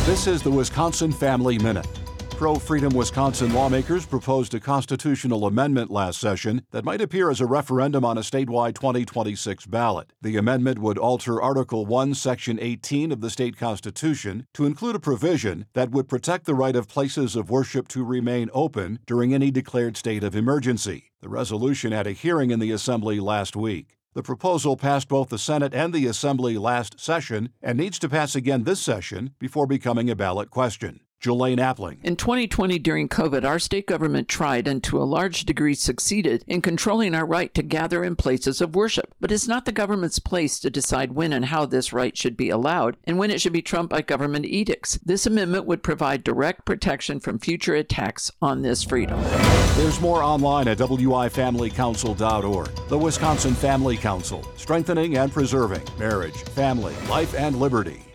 This is the Wisconsin Family Minute. Pro-freedom Wisconsin lawmakers proposed a constitutional amendment last session that might appear as a referendum on a statewide 2026 ballot. The amendment would alter Article 1, Section 18 of the state constitution to include a provision that would protect the right of places of worship to remain open during any declared state of emergency. The resolution had a hearing in the Assembly last week. The proposal passed both the Senate and the Assembly last session and needs to pass again this session before becoming a ballot question. Jelaine Appling. In 2020, during COVID, our state government tried and to a large degree succeeded in controlling our right to gather in places of worship. But it's not the government's place to decide when and how this right should be allowed and when it should be trumped by government edicts. This amendment would provide direct protection from future attacks on this freedom. There's more online at wifamilycouncil.org. The Wisconsin Family Council, strengthening and preserving marriage, family, life, and liberty.